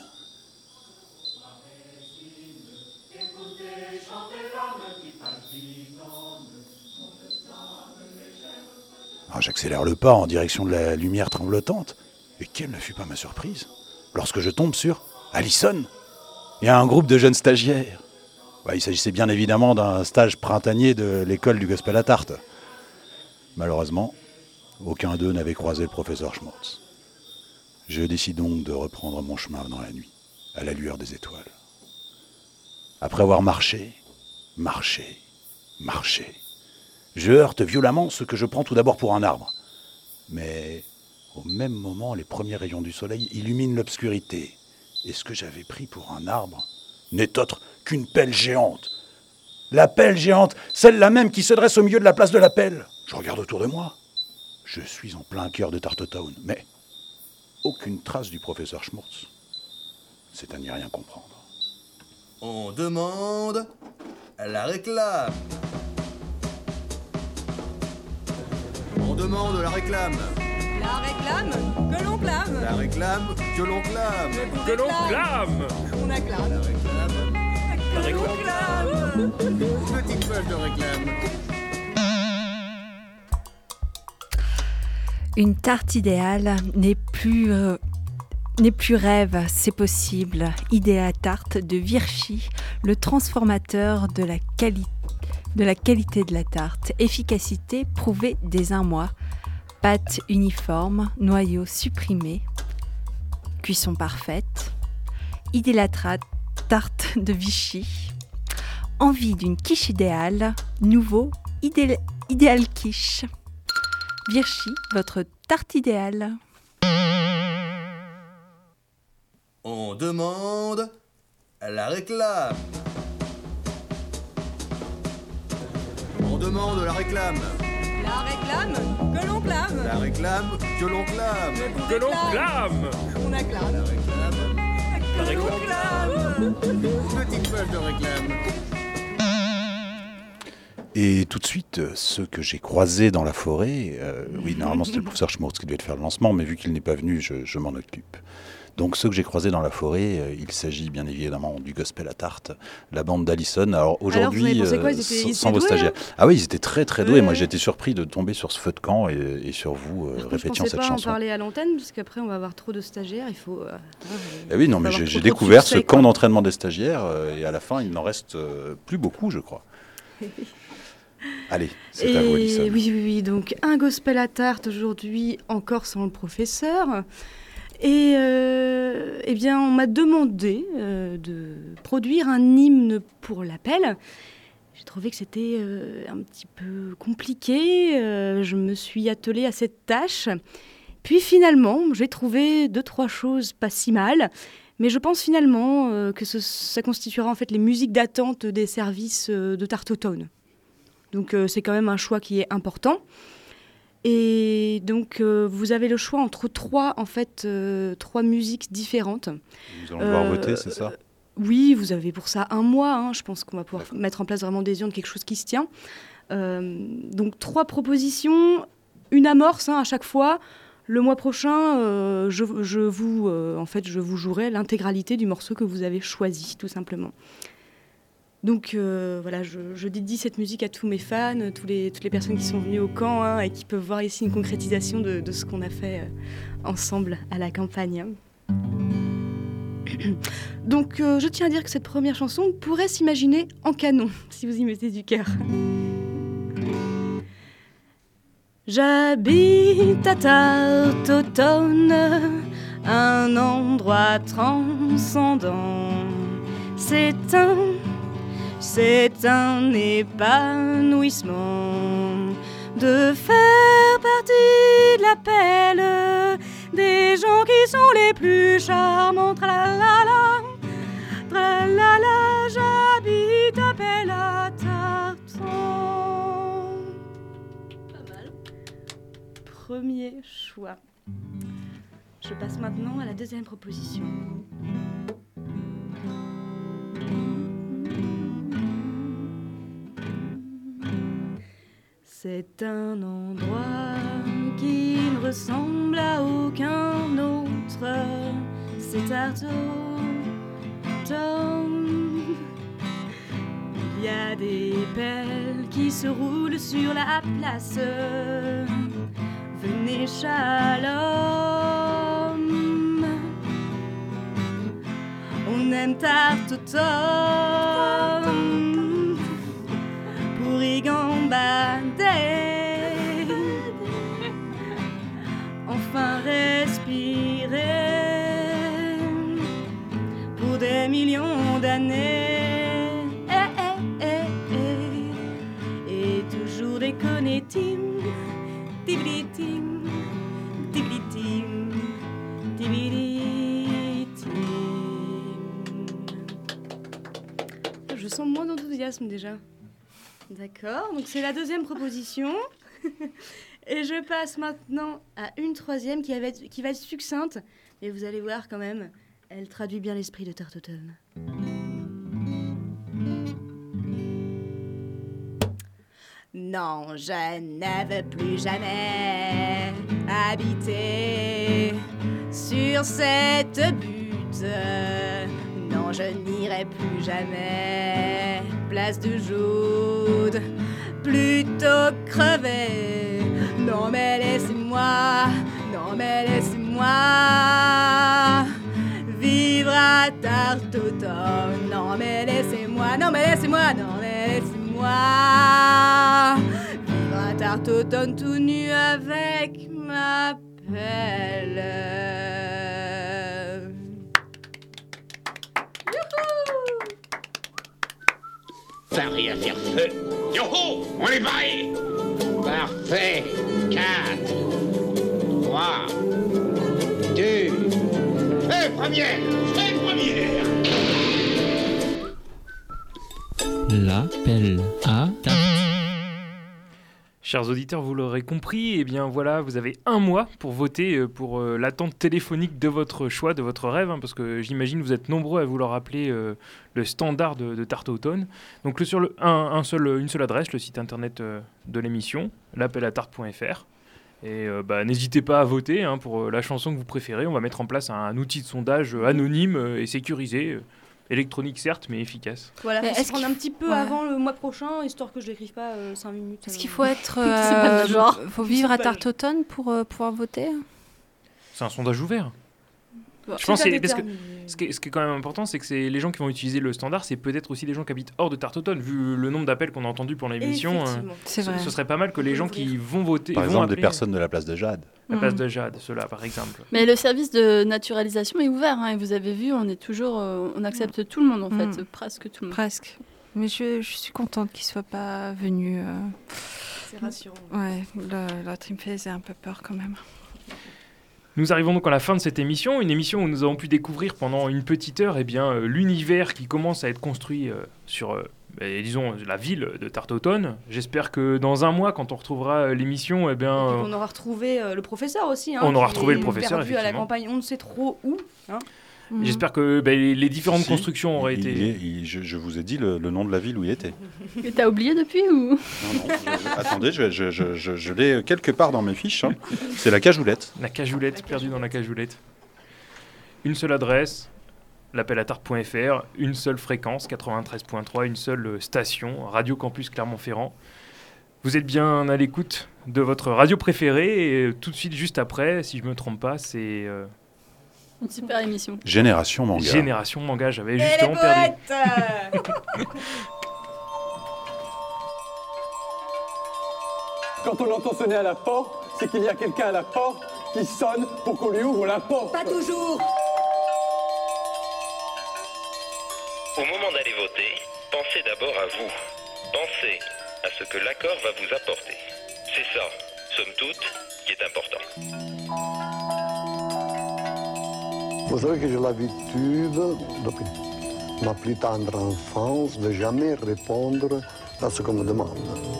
Alors, j'accélère le pas en direction de la lumière tremblotante. Et quelle ne fut pas ma surprise lorsque je tombe sur Alison et un groupe de jeunes stagiaires. Il s'agissait bien évidemment d'un stage printanier de l'école du Gospel à Tarte. Malheureusement, aucun d'eux n'avait croisé le professeur Schmortz. Je décide donc de reprendre mon chemin dans la nuit, à la lueur des étoiles. Après avoir marché, je heurte violemment ce que je prends tout d'abord pour un arbre. Mais au même moment, les premiers rayons du soleil illuminent l'obscurité. Et ce que j'avais pris pour un arbre n'est autre qu'une pelle géante. La pelle géante, celle-là même qui se dresse au milieu de la place de la pelle. Je regarde autour de moi. Je suis en plein cœur de Tartotown, mais aucune trace du professeur Schmortz. C'est à n'y rien comprendre. On demande la réclame. On demande la réclame. La réclame que l'on clame. La réclame que l'on clame. Que l'on clame. On acclame. La réclame. La réclame. Petite feuille de réclame. Une tarte idéale n'est plus rêve, c'est possible. Idéal tarte de Virchy, le transformateur de la qualité de la tarte. Efficacité prouvée dès un mois. Pâte uniforme, noyau supprimé. Cuisson parfaite. Idéal tarte de Vichy. Envie d'une quiche idéale. Nouveau idéal quiche. Virchy, votre tarte idéale. On demande la réclame. On demande la réclame. La réclame que l'on clame. La réclame que l'on clame. Que l'on clame. On acclame. La réclame. La réclame. Petite feuille de réclame. Et tout de suite, ceux que j'ai croisés dans la forêt, oui, normalement c'était le professeur Schmortz qui devait faire le lancement, mais vu qu'il n'est pas venu, je m'en occupe. Donc ceux que j'ai croisés dans la forêt, il s'agit bien évidemment du Gospel à Tarte, la bande d'Alison. Alors aujourd'hui, sans vos stagiaires. Ah oui, ils étaient très très doués. Moi j'ai été surpris de tomber sur ce feu de camp et sur vous répétant cette chanson. Je ne pensais pas en parler à l'antenne, parce qu'après on va avoir trop de stagiaires. Il faut. Oui, non, mais j'ai découvert ce camp d'entraînement des stagiaires et à la fin il n'en reste plus beaucoup, je crois. Allez, c'est à vous, Alison. Oui, donc un Gospel à Tarte aujourd'hui, encore sans le professeur. Et eh bien, on m'a demandé de produire un hymne pour l'appel. J'ai trouvé que c'était un petit peu compliqué. Je me suis attelée à cette tâche. Puis finalement, j'ai trouvé 2-3 choses pas si mal. Mais je pense finalement que ça constituera en fait les musiques d'attente des services de Tartotown. Donc c'est quand même un choix qui est important. Et donc vous avez le choix entre 3 musiques différentes. Nous allons devoir voter, c'est ça ? Oui, vous avez pour ça un mois. Je pense qu'on va pouvoir mettre en place vraiment des urnes, quelque chose qui se tient. Donc 3 propositions, une amorce à chaque fois. Le mois prochain, je vous jouerai l'intégralité du morceau que vous avez choisi, tout simplement. Donc voilà, je dédie cette musique à tous mes fans, toutes les personnes qui sont venues au camp et qui peuvent voir ici une concrétisation de ce qu'on a fait ensemble à la campagne. Donc je tiens à dire que cette première chanson pourrait s'imaginer en canon, si vous y mettez du cœur. J'habite à Tartotown, un endroit transcendant. C'est un épanouissement de faire partie de l'appel des gens qui sont les plus charmants. Tralala, tralala, j'habite à Belle à Tartan. Pas mal. Premier choix. Je passe maintenant à la deuxième proposition. C'est un endroit qui ne ressemble à aucun autre. C'est Tartotown. Il y a des pelles qui se roulent sur la place. Venez Shalom. même tarte automne pour y gambader, enfin respirer pour des millions d'années, et toujours déconner tim, tibli-tim, tibli-tim, tibli-tim. Je sens moins d'enthousiasme déjà. D'accord, donc c'est la deuxième proposition. Et je passe maintenant à une troisième qui va être succincte, mais vous allez voir quand même, elle traduit bien l'esprit de Tartauton. Non, je ne veux plus jamais habiter sur cette butte. Non, je n'irai plus jamais place de Jaude, plutôt crever. Non mais laissez-moi vivre à Tartauton. Non mais laissez-moi vivre à Tartauton tout nu avec ma pelle. Ça rien à faire feu. Yo-ho, on est paré. Parfait. 4, 3, 2. Première. L'appel à Tarte. Chers auditeurs, vous l'aurez compris, eh bien voilà, vous avez un mois pour voter pour l'attente téléphonique de votre choix, de votre rêve, hein, parce que j'imagine vous êtes nombreux à vouloir appeler le standard de Tartauton. Donc une seule adresse, le site internet de l'émission, l'appel-à-tarte.fr. Et n'hésitez pas à voter pour la chanson que vous préférez. On va mettre en place un outil de sondage anonyme et sécurisé. Électronique certes, mais efficace. Voilà, faut se prendre un petit peu avant le mois prochain, histoire que je l'écrive pas 5 minutes. Est-ce qu'il faut être... faut vivre à Tartauton pour pouvoir voter? C'est un sondage ouvert. Je pense que ce qui est quand même important, c'est que c'est les gens qui vont utiliser le standard, c'est peut-être aussi des gens qui habitent hors de Tartauton. Vu le nombre d'appels qu'on a entendus pour l'émission, ce serait pas mal que les gens qui vont voter... Par exemple, des personnes de la place de Jade. La place de Jade, ceux-là, par exemple. Mais le service de naturalisation est ouvert, et vous avez vu, on accepte tout le monde, en fait, presque tout le monde. Presque. Mais je suis contente qu'il ne soit pas venu. C'est rassurant. Ouais, l'autre, il me faisait un peu peur quand même. Nous arrivons donc à la fin de cette émission, une émission où nous avons pu découvrir pendant une petite heure l'univers qui commence à être construit sur, disons, la ville de Tartauton. J'espère que dans un mois, quand on retrouvera l'émission, on aura retrouvé le professeur aussi. On aura retrouvé le professeur, effectivement. À la campagne, on ne sait trop où. J'espère que les différentes constructions auraient été... Je vous ai dit le nom de la ville où il était. Et t'as oublié depuis ou... Non, attendez, je l'ai quelque part dans mes fiches. C'est la Cajoulette. La Cajoulette, perdue dans la Cajoulette. Une seule adresse, l'appel-à-tarte.fr, une seule fréquence, 93.3, une seule station, Radio Campus Clermont-Ferrand. Vous êtes bien à l'écoute de votre radio préférée et tout de suite, juste après, si je ne me trompe pas, c'est... Une super émission. Génération Manga. Génération Manga, j'avais justement perdu. Quand on entend sonner à la porte, c'est qu'il y a quelqu'un à la porte qui sonne pour qu'on lui ouvre la porte. Pas toujours. Au moment d'aller voter, pensez d'abord à vous. Pensez à ce que l'accord va vous apporter. C'est ça, somme toute, qui est important. Vous savez que j'ai l'habitude, depuis ma plus tendre enfance, de jamais répondre à ce qu'on me demande.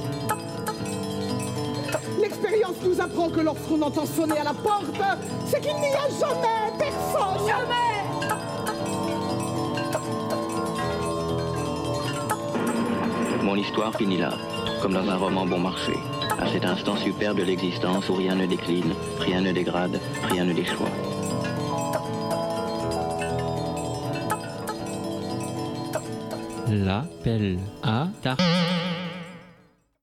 L'expérience nous apprend que lorsqu'on entend sonner à la porte, c'est qu'il n'y a jamais personne. Jamais. Mon histoire finit là, comme dans un roman bon marché, à cet instant superbe de l'existence où rien ne décline, rien ne dégrade, rien ne déchoit. L'appel à Tarte.